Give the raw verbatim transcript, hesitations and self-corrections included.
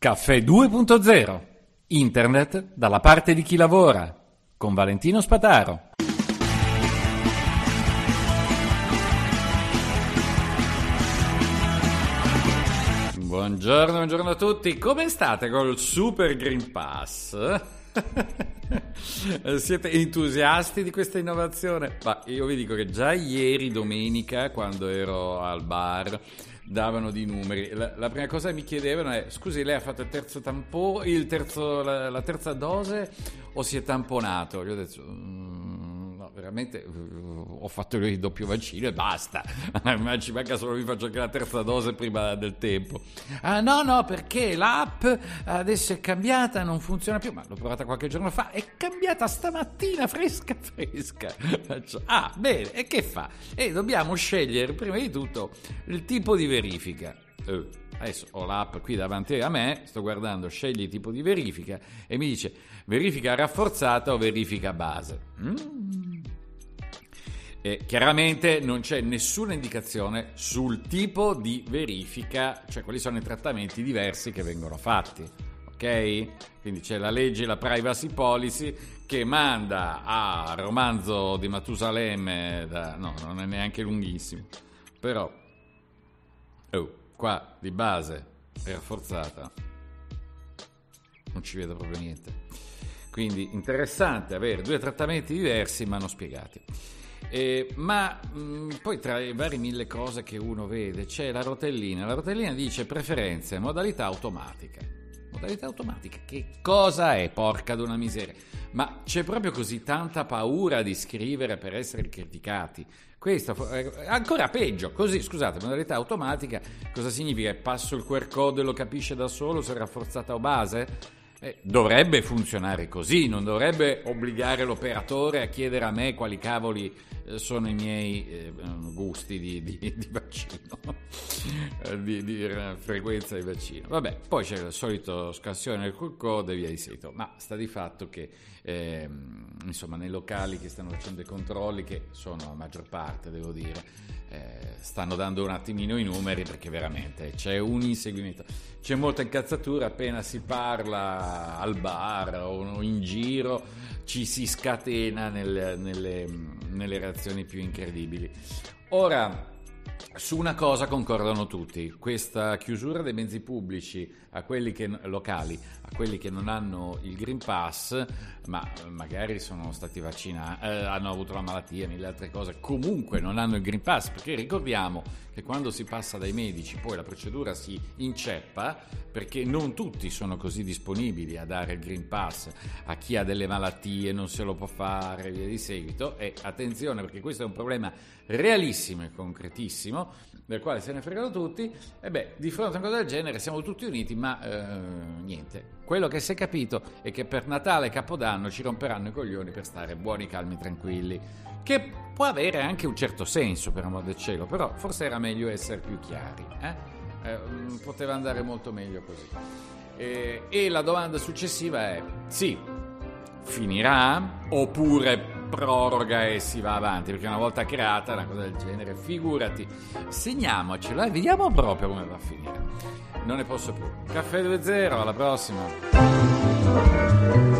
Caffè due punto zero. Internet dalla parte di chi lavora. Con Valentino Spataro. Buongiorno, buongiorno a tutti. Come state col Super Green Pass? Siete entusiasti di questa innovazione? Ma io vi dico che già ieri, domenica, quando ero al bar, davano di numeri. La, la prima cosa che mi chiedevano è: scusi, lei ha fatto il terzo tampone, il terzo, la, la terza dose o si è tamponato? Io ho detto mm, no, veramente uh, ho fatto il doppio vaccino e basta. Ma ci manca solo mi faccio anche la terza dose prima del tempo. Ah no no, perché l'app adesso è cambiata, non funziona più. Ma l'ho provata qualche giorno fa, è cambiata stamattina, fresca fresca. Faccio, ah bene, e che fa? E dobbiamo scegliere prima di tutto il tipo di verifica. Uh, adesso ho l'app qui davanti a me, sto guardando, scegli tipo di verifica e mi dice verifica rafforzata o verifica base. Mm. E chiaramente non c'è nessuna indicazione sul tipo di verifica, cioè quali sono i trattamenti diversi che vengono fatti, ok? Quindi c'è la legge, la privacy policy, che manda a romanzo di Matusalemme, da, no, non è neanche lunghissimo, però oh, qua di base è rafforzata, non ci vedo proprio niente. Quindi interessante avere due trattamenti diversi ma non spiegati. Eh, ma mh, poi tra i vari mille cose che uno vede c'è la rotellina. La rotellina dice preferenze, modalità automatica. Modalità automatica, che cosa è? Porca d'una miseria. Ma c'è proprio così tanta paura di scrivere per essere criticati? Questo è ancora peggio. Così, scusate, modalità automatica cosa significa? Passo il Q R code e lo capisce da solo se è rafforzata o base? Eh, dovrebbe funzionare così, non dovrebbe obbligare l'operatore a chiedere a me quali cavoli eh, sono i miei eh, gusti di, di, di vaccino, di, di uh, frequenza di vaccino. Vabbè, poi c'è il solito scansione del Q R code e via di seguito, ma sta di fatto che eh, insomma nei locali che stanno facendo i controlli, che sono la maggior parte, devo dire, Eh, stanno dando un attimino i numeri, perché veramente c'è un inseguimento, c'è molta incazzatura appena si parla al bar o in giro, ci si scatena nel, nelle, nelle reazioni più incredibili. Ora, su una cosa concordano tutti: questa chiusura dei mezzi pubblici a quelli che, locali a quelli che non hanno il Green Pass, ma magari sono stati vaccinati, eh, hanno avuto la malattia, mille altre cose, comunque non hanno il Green Pass, perché ricordiamo che quando si passa dai medici poi la procedura si inceppa, perché non tutti sono così disponibili a dare il Green Pass a chi ha delle malattie, non se lo può fare, via di seguito. E attenzione, perché questo è un problema realissimo e concretissimo, del quale se ne fregano tutti. E beh, di fronte a una cosa del genere siamo tutti uniti, ma eh, niente. Quello che si è capito è che per Natale e Capodanno ci romperanno i coglioni per stare buoni, calmi, tranquilli, che può avere anche un certo senso, per amor del cielo, però forse era meglio essere più chiari, eh? Eh, poteva andare molto meglio così. Eh, e la domanda successiva è: sì, finirà oppure proroga e si va avanti? Perché una volta creata una cosa del genere, figurati, segniamocelo e vediamo proprio come va a finire. Non ne posso più. Caffè due zero, alla prossima.